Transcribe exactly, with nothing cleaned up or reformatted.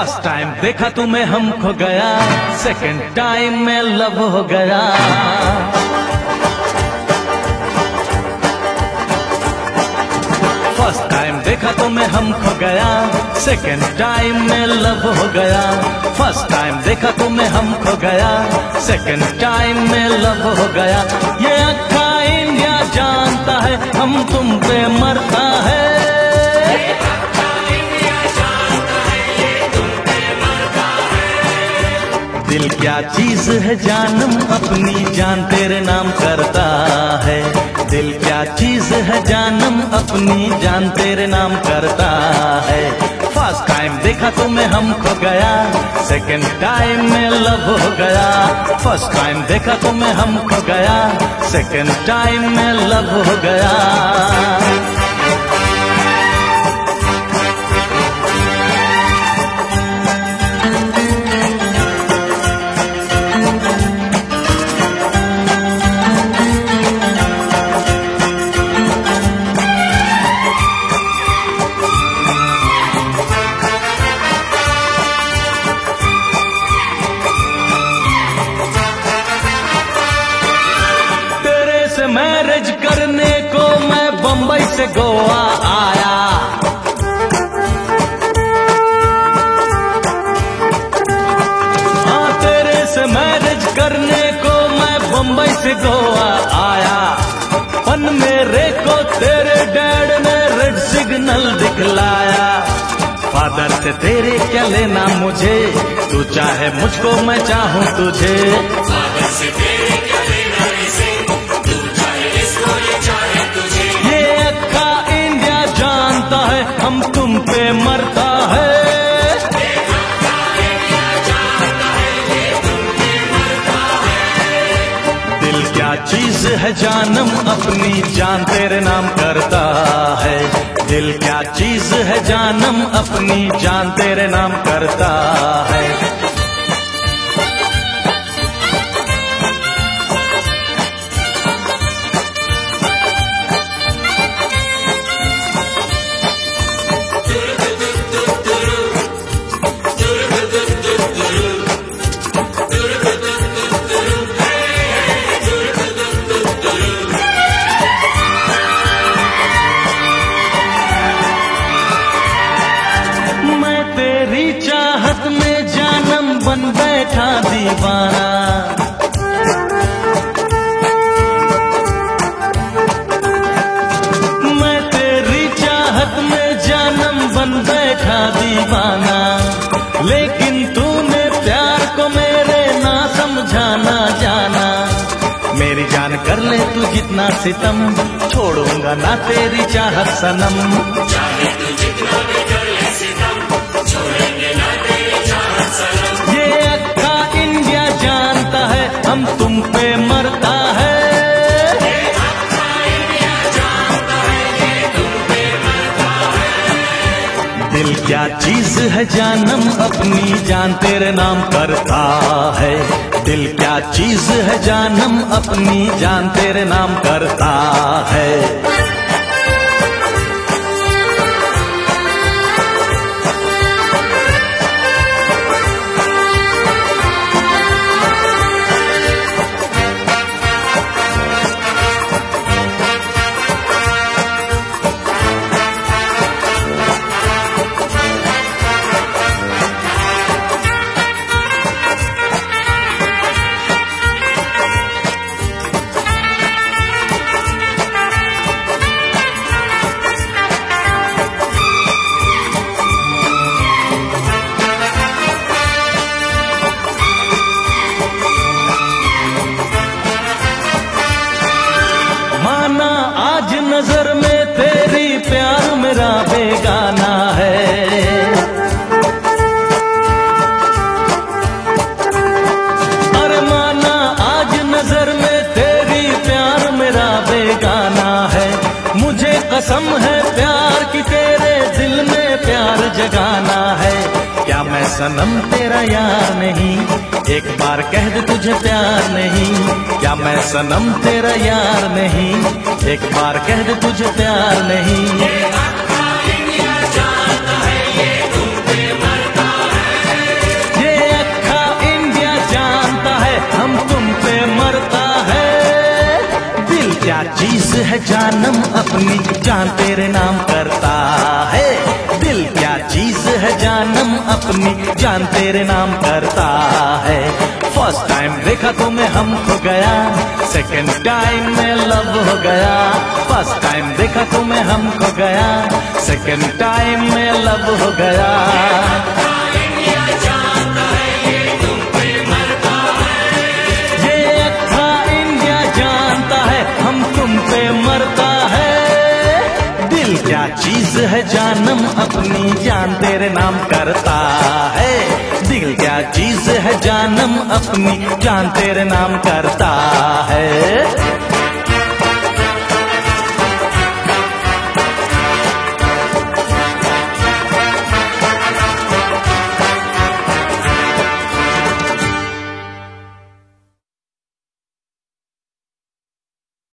First time देखा तुम्हें हम खो गया, सेकंड टाइम में लव हो गया। फर्स्ट टाइम देखा तुम्हें हम खो गया, सेकंड टाइम में लव हो गया। फर्स्ट टाइम देखा तुम्हें हम खो गया, सेकंड टाइम में लव हो गया। ये अक्का इंडिया जानता है हम तुम पे मरता है। दिल क्या चीज है जानम अपनी जान तेरे नाम करता है। दिल क्या चीज है जानम अपनी जान तेरे नाम करता है। फर्स्ट टाइम देखा तुम्हें हम खो गया, सेकंड टाइम में लव हो गया। फर्स्ट टाइम देखा तुम्हें हम खो गया, सेकंड टाइम में लव हो गया। मैरिज करने को मैं बंबई से गोवा आया। हाँ तेरे से मैरिज करने को मैं बंबई से गोवा आया। पन मेरे को तेरे डैड ने रेड सिग्नल दिखलाया। फादर से तेरे क्या लेना मुझे, तू चाहे मुझको मैं चाहूँ तुझे। फादर से तेरे क्या लेना इसे, तू चाहे इसको ये चाहे तुझे। ये अक्का इंडिया जानता है हम तुम पे मरता है। ये अक्का इंडिया जानता है ये तुम पे मरता है। दिल क्या चीज है जानम अपनी जान तेरे नाम करता है। दिल क्या चीज है जानम अपनी जान तेरे नाम करता है। चाहत में जानम बन बैठा दीवाना। मैं तेरी चाहत में जानम बन बैठा दीवाना। लेकिन तूने प्यार को मेरे ना समझाना जाना। मेरी जान कर ले तू जितना सितम, छोड़ूंगा ना तेरी चाहत सनम। चाहे तू जितना भी कर ले सितम, छोड़ेंगे ना तेरी चाहत सनम। ये अक्का इंडिया जानता है हम तुम पे मरता है। ये अक्का इंडिया जानता है ये तुम पे मरता है। दिल क्या चीज है जानम अपनी जान तेरे नाम करता है। दिल क्या चीज है जानम अपनी जान तेरे नाम करता है। आज नजर में तेरी प्यार मेरा बेगाना है। अरे माना आज नजर में तेरी प्यार मेरा बेगाना है। मुझे कसम है प्यार की तेरे दिल में प्यार जगाना है। क्या मैं सनम तेरा यार नहीं, एक बार कह दे तुझे प्यार नहीं। क्या मैं सनम तेरा यार नहीं, एक बार कह दे तुझे प्यार नहीं। ये अक्का इंडिया जानता है ये तुम पे मरता है। क्या चीज है जानम अपनी जान तेरे नाम करता है। दिल क्या चीज है जानम अपनी जान तेरे नाम करता है। फर्स्ट टाइम देखा तो मैं हम खो गया, सेकंड टाइम में लव हो गया। फर्स्ट टाइम देखा तो मैं हम खो गया, सेकंड टाइम में लव हो गया। क्या चीज है जानम अपनी जान तेरे नाम करता है। दिल क्या चीज है जानम अपनी जान तेरे नाम करता है।